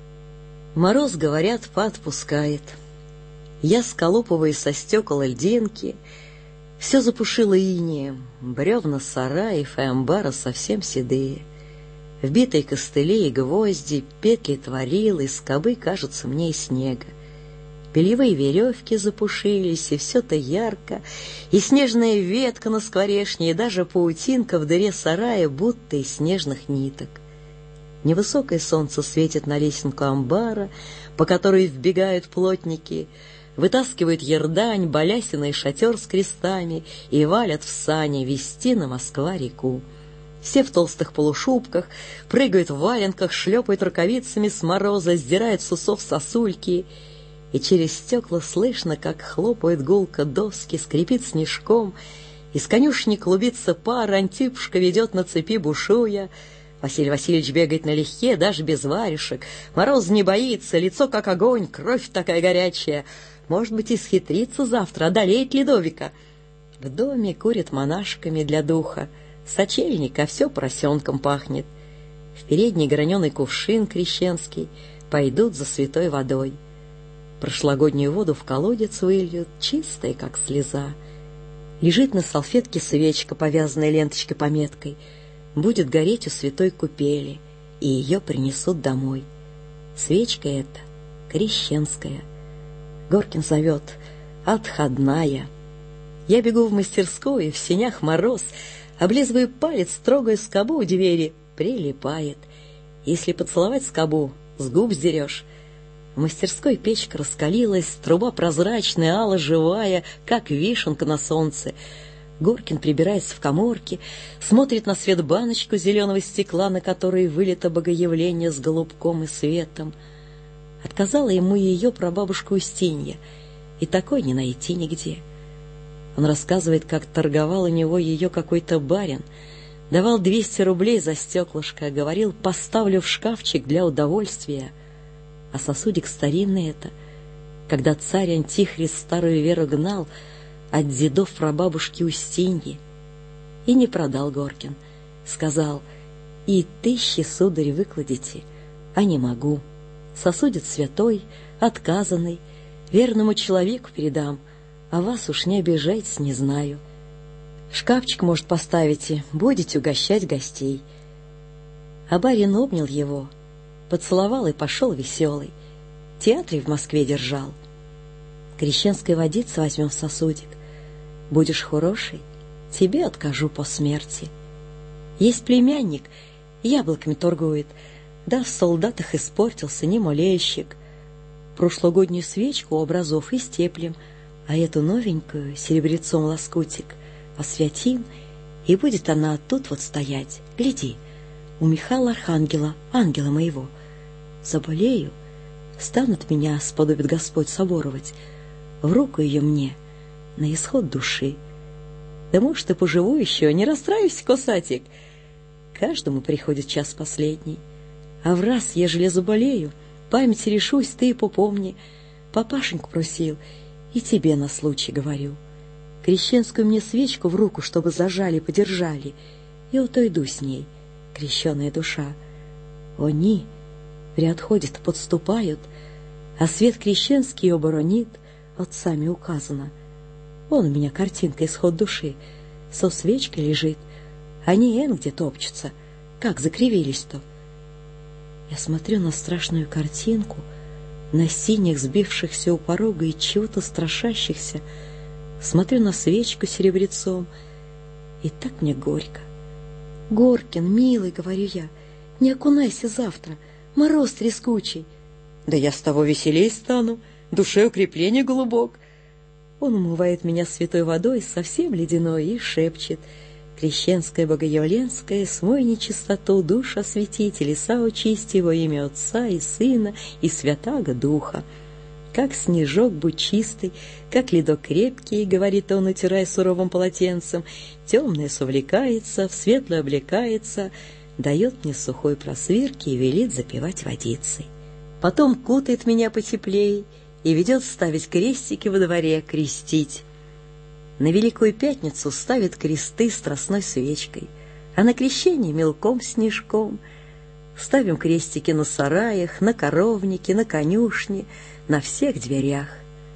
Мороз, говорят, поотпускает. Я сколупываю со стекол льдинки, все запушило инеем, бревна сараев и амбара совсем седые. Вбитые костыли и гвозди, петли творилы, скобы кажутся мне из снега. Бельевые веревки запушились, и все-то ярко, и снежная ветка на скворечне, и даже паутинка в дыре сарая, будто из снежных ниток. Невысокое солнце светит на лесенку амбара, по которой вбегают плотники, вытаскивают ердань, балясины и шатер с крестами и валят в сани везти на Москва-реку. Все в толстых полушубках, прыгают в валенках, шлепают рукавицами с мороза, сдирают с усов сосульки, и через стекла слышно, как хлопает гулко доски, скрипит снежком, из конюшни клубится пар, Антипушка ведет на цепи бушуя. Василий Васильевич бегает налегке, даже без варежек. Мороз не боится, лицо как огонь, кровь такая горячая. Может быть, исхитрится завтра, одолеет Ледовика. В доме курят монашками для духа. Сочельник, а все поросенком пахнет. В передний граненый кувшин крещенский пойдут за святой водой. Прошлогоднюю воду в колодец выльют, чистая, как слеза. Лежит на салфетке свечка, повязанная ленточкой-пометкой. Будет гореть у святой купели, и ее принесут домой. Свечка эта крещенская. Горкин зовет: отходная. Я бегу в мастерскую, в сенях мороз, облизываю палец, трогаю скобу у двери, прилипает. Если поцеловать скобу, с губ сдерешь. В мастерской печка раскалилась, труба прозрачная, ала живая, как вишенка на солнце. Горкин прибирается в каморке, смотрит на свет баночку зеленого стекла, на которой вылито богоявление с голубком и светом. Отказала ему ее прабабушка Устинья, и такой не найти нигде. Он рассказывает, как торговал у него ее какой-то барин, давал двести рублей за стеклышко, говорил: поставлю в шкафчик для удовольствия. А сосудик старинный это, когда царь Антихрист старую веру гнал от дедов прабабушки Устиньи. И не продал Горкин. Сказал: и тысячи, сударь, выкладите, а не могу. Сосудик святой, отказанный, верному человеку передам, а вас уж не обижайтесь, не знаю. Шкафчик, может, поставите, будете угощать гостей. А барин обнял его, поцеловал и пошел веселый. Театры в Москве держал. Крещенской водицы возьмем в сосудик. Будешь хороший, тебе откажу по смерти. Есть племянник, яблоками торгует, да в солдатах испортился, не молельщик. Прошлогоднюю свечку у образов истеплем, а эту новенькую серебрецом лоскутик освятим, и будет она тут вот стоять. Гляди, у Михаила Архангела, ангела моего. Заболею, станут меня, сподобит Господь, соборовать, в руку ее мне, на исход души. Да, может, и поживу еще, не расстраивайся, косатик. Каждому приходит час последний. А в раз, ежели заболею, память решусь, ты и попомни. Папашеньку просил, и тебе на случай говорю. Крещенскую мне свечку в руку, чтобы зажали, подержали, и отойду с ней, крещеная душа. Они при отходе подступают, а свет крещенский оборонит, отцами указано. Вон у меня картинка исход души, со свечкой лежит, они эн где топчутся, как закривились-то. Я смотрю на страшную картинку, на синих, сбившихся у порога и чего-то страшащихся, смотрю на свечку серебрецом, и так мне горько. «Горкин, милый, — говорю я, — не окунайся завтра, мороз трескучий». «Да я с того веселей стану, душе укрепление глубок». Он умывает меня святой водой, совсем ледяной, и шепчет: «Крещенская Богоявленская, смой нечистоту, душ осветите, леса очисти во имя Отца и Сына и Святаго Духа. Как снежок будь чистый, как ледок крепкий, — говорит он, утирая суровым полотенцем, — темное совлекается, в светлое облекается, дает мне сухой просвирки и велит запивать водицей. Потом кутает меня потеплей и ведет ставить крестики во дворе, крестить. На Великую Пятницу ставит кресты страстной свечкой, а на крещение мелком снежком. Ставим крестики на сараях, на коровнике, на конюшне, на всех дверях.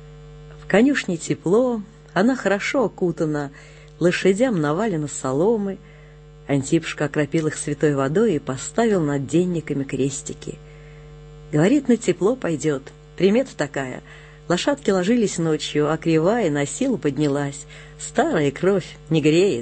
В конюшне тепло, она хорошо окутана, лошадям навалено соломы. Антипушка окропил их святой водой и поставил над денниками крестики. Говорит, на тепло пойдет, примета такая. Лошадки ложились ночью, а кривая на силу поднялась. Старая кровь не греет.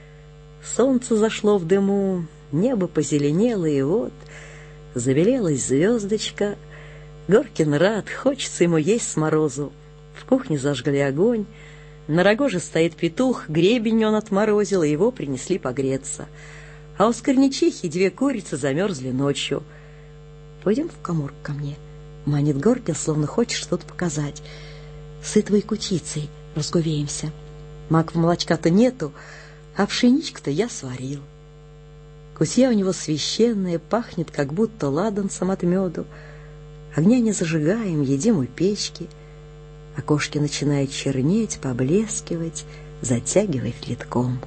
Солнце зашло в дыму, небо позеленело, и вот забелелась звездочка. Горкин рад, хочется ему есть с морозу. В кухне зажгли огонь. На рогоже стоит петух, гребень он отморозил, и его принесли погреться. А у скорнячихи две курицы замерзли ночью. «Пойдем в каморку ко мне», — манит Горкин, словно хочет что-то показать. «Сытвой кутицей разговеемся. Макового молочка-то нету, а пшеничку-то я сварил. Кутья у него священная, пахнет, как будто ладанцем от меду. Огня не зажигаем, едим у печки. Окошки начинают чернеть, поблескивать, затягивает литком».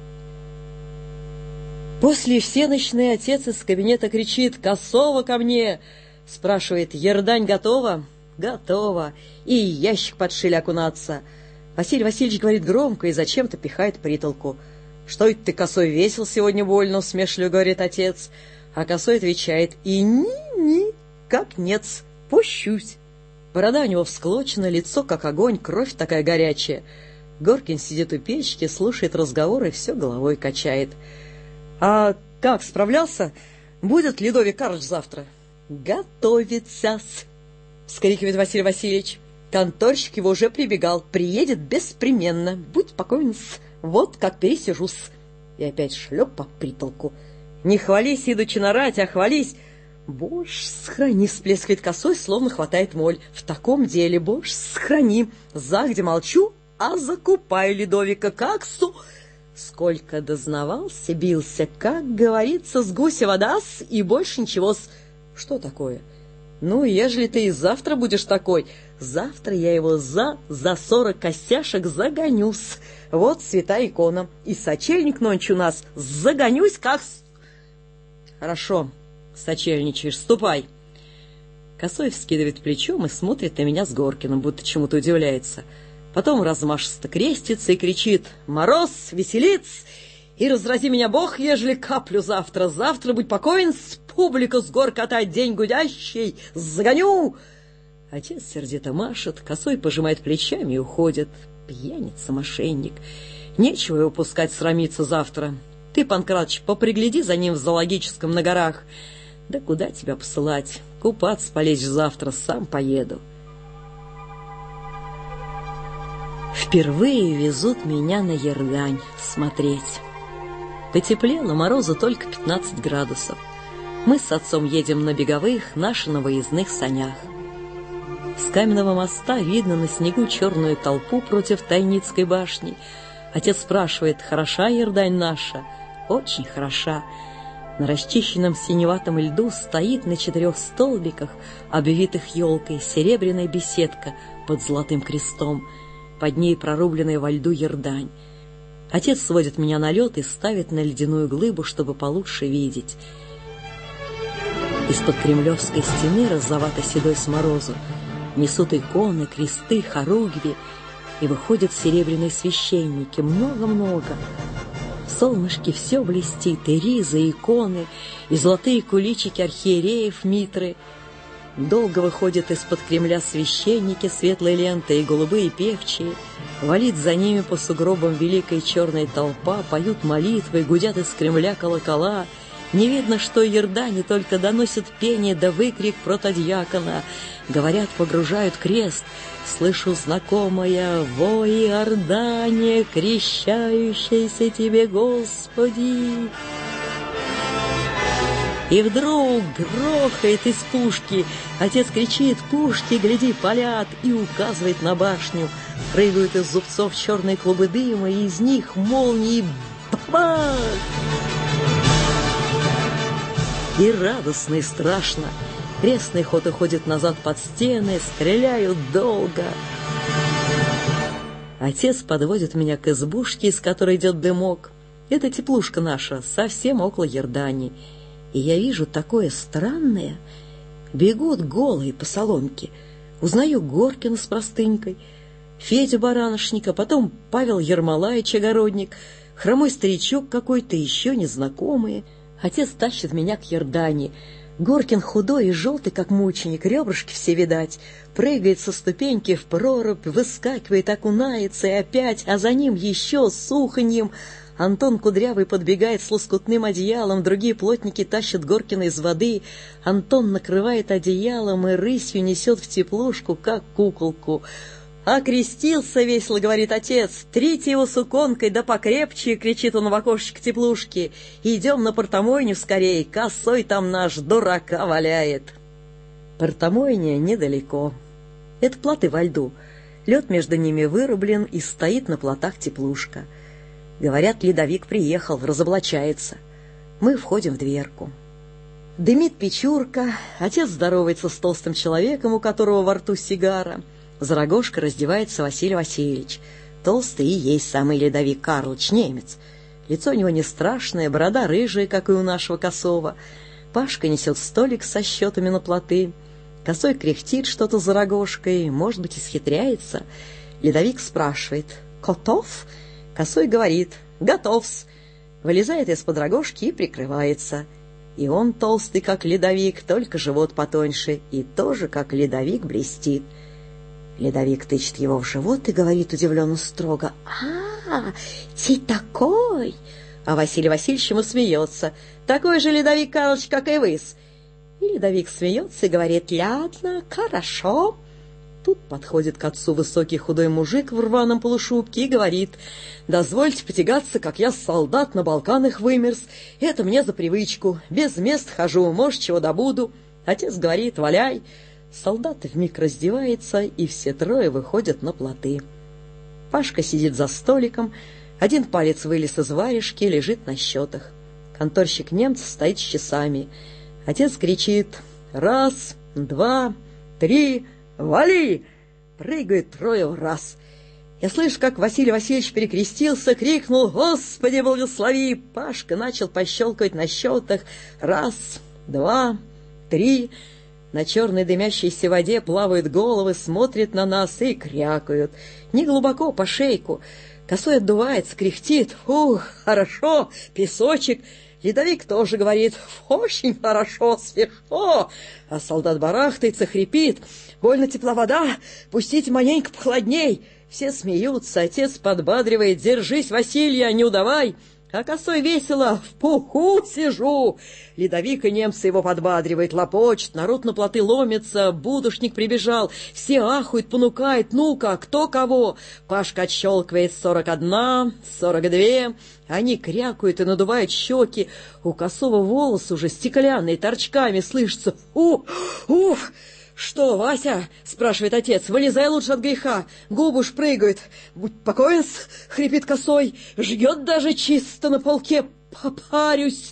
После всеночной отец из кабинета кричит: «Косово ко мне!» Спрашивает: «Ердань готова?» «Готова!» И ящик подшили окунаться. Василий Васильевич говорит громко и зачем-то пихает притолку. «Что это ты, Косой, весел сегодня больно?» — смешливо говорит отец. А Косой отвечает: «И ни-ни, как нет, пущусь». Борода у него всклочена, лицо как огонь, кровь такая горячая. Горкин сидит у печки, слушает разговоры и все головой качает. «А как, справлялся? Будет Людовик Карлович завтра?» «Готовится-с», — вскрикивает Василий Васильевич. «Конторщик его уже прибегал. Приедет беспременно. Будь спокоен-с. Вот как пересижу-с». И опять шлеп по притолку. «Не хвались, идучи нарать, а хвались». «Боже, сохрани», — всплескивает Косой, словно хватает моль. «В таком деле, боже, сохрани. Загде молчу, а закупаю Людовика как су...» Сколько дознавался, бился, как говорится, с гуся вода-с, и больше ничего-с. Что такое? Ну, ежели ты и завтра будешь такой, завтра я его за, за сорок костяшек загонюсь. Вот святая икона. И сочельник ночью у нас загонюсь, как... Хорошо, сочельничаешь, ступай. Косой вскидывает плечом и смотрит на меня с Горкиным, будто чему-то удивляется. Потом размашисто крестится и кричит: «Мороз, веселиц! И разрази меня Бог, ежели каплю завтра. Завтра будь покоен, с публика с гор катать день гудящий. Загоню!» Отец сердито машет, Косой пожимает плечами и уходит. Пьяница, мошенник. Нечего его пускать срамиться завтра. Ты, Панкратыч, попригляди за ним в зоологическом на горах. Да куда тебя посылать? Купаться полечь завтра, сам поеду. Впервые везут меня на Ердань смотреть. Потеплело, морозу только пятнадцать градусов. Мы с отцом едем на беговых, наши на выездных санях. С каменного моста видно на снегу черную толпу против Тайницкой башни. Отец спрашивает: «Хороша Ердань наша?» «Очень хороша». На расчищенном синеватом льду стоит на четырех столбиках, обвитых елкой, серебряная беседка под золотым крестом. Под ней прорубленная во льду Ердань. Отец сводит меня на лед и ставит на ледяную глыбу, чтобы получше видеть. Из-под кремлевской стены, розовато-седой с морозу, несут иконы, кресты, хоругви, и выходят серебряные священники, много-много. солнышке все блестит, и ризы, и иконы, и золотые куличики архиереев Митры. Долго выходят из-под Кремля священники светлой лентой и голубые певчие, валит за ними по сугробам великая черная толпа, поют молитвы, гудят из Кремля колокола. Не видно, что Иордане только доносят пение да выкрик протодьякона. Говорят, погружают крест. Слышу знакомое: «Во Иордане, крещающийся тебе, Господи!» И вдруг грохает из пушки. Отец кричит: «Пушки, гляди, палят!» и указывает на башню. Прыгают из зубцов черные клубы дыма, и из них молнии бабах! И радостно, и страшно. Крестный ход уходит назад под стены, стреляют долго. Отец подводит меня к избушке, из которой идет дымок. Это теплушка наша, совсем около Иордани. И я вижу такое странное. Бегут голые по соломке. Узнаю Горкина с простынькой, Федю Бараношника, потом Павел Ермолаич огородник, хромой старичок какой-то, еще незнакомые. Отец тащит меня к Иордани. Горкин худой и желтый, как мученик, ребрышки все видать. Прыгает со ступеньки в прорубь, выскакивает, окунается и опять, а за ним еще с уханьем. Антон Кудрявый подбегает с лоскутным одеялом, другие плотники тащат Горкина из воды. Антон накрывает одеялом и рысью несет в теплушку, как куколку. «Окрестился весело», — говорит отец, — «трите его суконкой, да покрепче», — кричит он в окошечко теплушки. «Идем на портомойню скорей, косой там наш дурака валяет». Портомойня недалеко. Это плоты во льду. Лед между ними вырублен, и стоит на плотах теплушка. Говорят, ледовик приехал, разоблачается. Мы входим в дверку. Дымит печурка, отец здоровается с толстым человеком, у которого во рту сигара. За рогожкой раздевается Василий Васильевич. Толстый и есть самый ледовик Карлыч, немец. Лицо у него не страшное, борода рыжая, как и у нашего Косова. Пашка несет столик со счетами на плоты. Косой кряхтит что-то за рогожкой, может быть, исхитряется. Ледовик спрашивает: «Котов?» Косой говорит: «Готов-с». Вылезает из-под рогожки и прикрывается. И он толстый, как ледовик, только живот потоньше, и тоже, как ледовик, блестит. Ледовик тычет его в живот и говорит удивленно строго: «А, ты такой!» А Василий Васильевич ему смеется: «Такой же ледовик Карлыч, как и вы-с». И ледовик смеется и говорит: «Ладно, хорошо». Тут подходит к отцу высокий худой мужик в рваном полушубке и говорит: «Дозвольте потягаться, как я солдат на Балканах вымерз. Это мне за привычку. Без мест хожу, может, чего добуду». Отец говорит: «Валяй». Солдат вмиг раздевается, и все трое выходят на плоты. Пашка сидит за столиком, один палец вылез из варежки, лежит на счетах. Конторщик немец стоит с часами. Отец кричит: «Раз, два, три, вали!» Прыгают трое в раз. Я слышу, как Василий Васильевич перекрестился, крикнул: «Господи, благослови!» Пашка начал пощелкивать на счетах. Раз, два, три. На черной дымящейся воде плавают головы, смотрят на нас и крякают. Не глубоко, по шейку. Косой отдувается, кряхтит: «Фух, хорошо, песочек». Ледовик тоже говорит: «Очень хорошо, свежо». А солдат барахтается, хрипит: «Больно тепла вода, пустите маленько похладней». Все смеются, отец подбадривает: «Держись, Василия, не удавай». А Косой весело: «В пуху сижу». Ледовик и немцы его подбадривает, лопочет, народ на плоты ломится, будушник прибежал, все ахают, понукают: «Ну-ка, кто кого?» Пашка отщелкивает: сорок одна, сорок две. Они крякают и надувают щеки. У Косова волосы уже стеклянные, торчками, слышится: «Ух, ух!» «Что, Вася?» — спрашивает отец. «Вылезай лучше от греха. Губы уж прыгают». «Будь покоен, — хрипит Косой, — жгет даже чисто на полке. Попарюсь».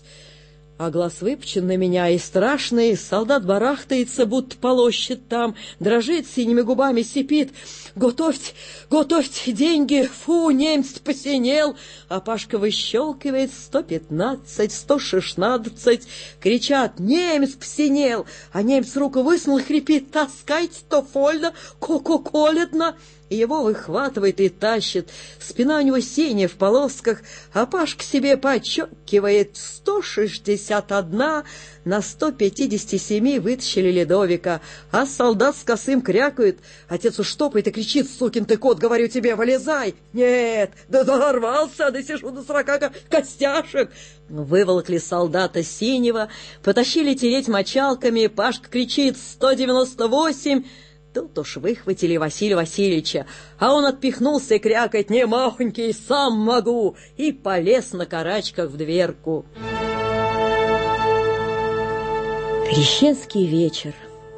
А глаз выпучен на меня и страшный. Солдат барахтается, будто полощет там, дрожит синими губами, сипит: «Готовьте, готовьте деньги! Фу, немец посинел!» А Пашка выщелкивает: сто пятнадцать, сто шестнадцать. Кричат: «Немец посинел!» А немец руку высунул и хрипит: «Таскайте, то фольно, ко-ко-коледно!» и его выхватывает и тащит. Спина у него синяя в полосках, а Пашка себе подчеркивает: сто шестьдесят один на сто пятьдесят семь вытащили Ледовика, а солдат с косым крякают. Отец уштопает и кричит: сукин ты кот, говорю тебе, вылезай! Нет, да дорвался, да сижу до сорока костяшек. Выволокли солдата синего, потащили тереть мочалками. Пашка кричит: сто девяносто восемь. Тут уж выхватили Василия Васильевича, а он отпихнулся и крякает: не махонький, сам могу, и полез на карачках в дверку. Крещенский вечер.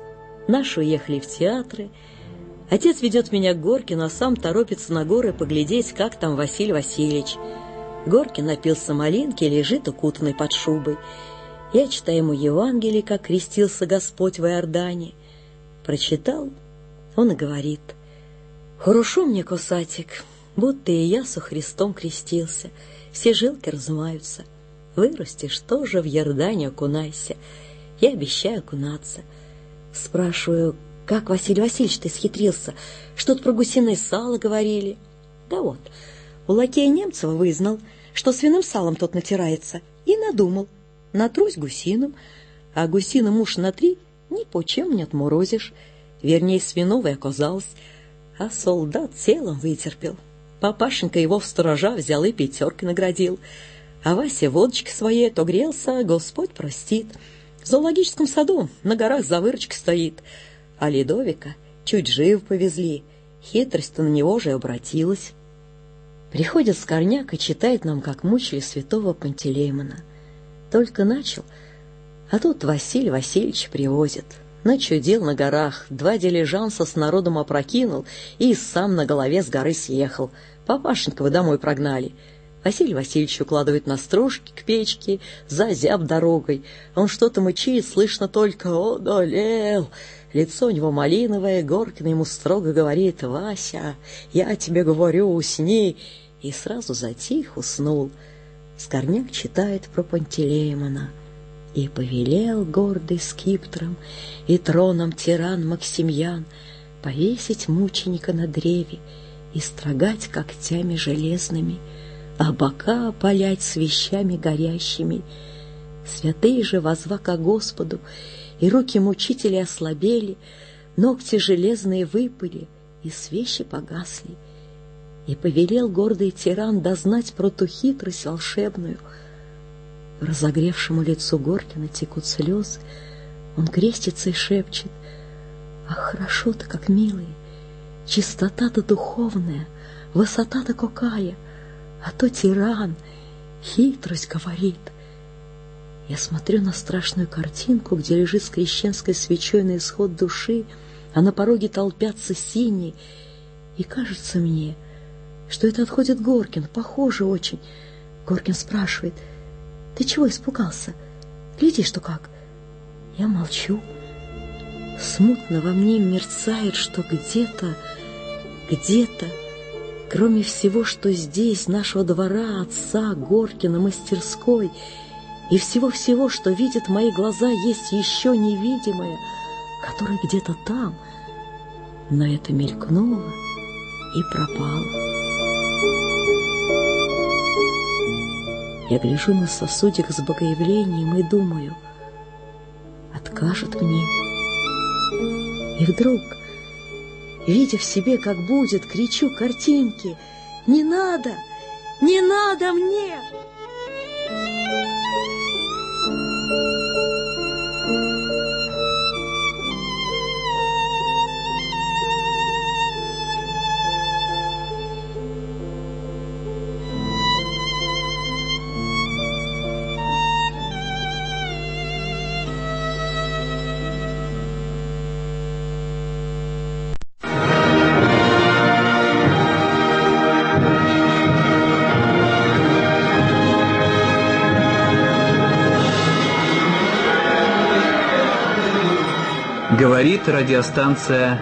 Наши уехали в театры. Отец ведет меня к Горкину, а сам торопится на горы поглядеть, как там Василий Васильевич. Горкин напился малинки, лежит укутанный под шубой. Я читаю ему Евангелие, как крестился Господь в Иордане. Прочитал, он и говорит: хорошо мне, косатик, будто и я со Христом крестился. Все жилки размаются. Вырастешь, тоже в Иордане окунайся. Я обещаю окунаться. Спрашиваю: как Василий Васильевич ты схитрился? Что-то про гусиное сало говорили. Да вот, у лакея Немцева вызнал, что свиным салом тот натирается, и надумал: натрусь гусиным, а гусиным уж натри, ни по чем не отморозишь. Вернее, свиновой оказалось, а солдат телом вытерпел. Папашенька его в сторожа взял и пятеркой наградил. А Вася водочки своей то грелся, Господь простит. В зоологическом саду на горах за выручкой стоит. А Ледовика чуть жив повезли. Хитрость-то на него же обратилась. Приходит Скорняк и читает нам, как мучили святого Пантелеймона. Только начал, а тут Василий Васильевич привозит. Начудил на горах, два дилижанса с народом опрокинул и сам на голове с горы съехал. Папашенькова домой прогнали. Василий Васильевич укладывает на стружки к печке, зазяб дорогой. Он что-то мычит, слышно только: одолел. Лицо у него малиновое, Горкин ему строго говорит: Вася, я тебе говорю, усни. И сразу затих, уснул. Скорняк читает про Пантелеймона. И повелел гордый скипетром и троном тиран Максимьян повесить мученика на древе и строгать когтями железными, а бока опалять свечами горящими. Святые же возва ко Господу, и руки мучителей ослабели, ногти железные выпали, и свечи погасли. И повелел гордый тиран дознать про ту хитрость волшебную. Разогревшему лицу Горкина текут слезы, он крестится и шепчет: ах, хорошо-то, как милые, чистота-то духовная, высота-то какая, а то тиран, хитрость говорит. Я смотрю на страшную картинку, где лежит с крещенской свечой на исход души, а на пороге толпятся синие, и кажется мне, что это отходит Горкин, похоже очень. Горкин спрашивает: ты чего испугался? Гляди, что как. Я молчу. Смутно во мне мерцает, что где-то, где-то, кроме всего, что здесь, нашего двора, отца, Горкина, мастерской, и всего-всего, что видят мои глаза, есть еще невидимое, которое где-то там, но это мелькнуло и пропало. Я гляжу на сосудик с богоявлением и думаю: откажет мне. И вдруг, видя в себе, как будет, кричу картинке: не надо, не надо мне! Говорит радиостанция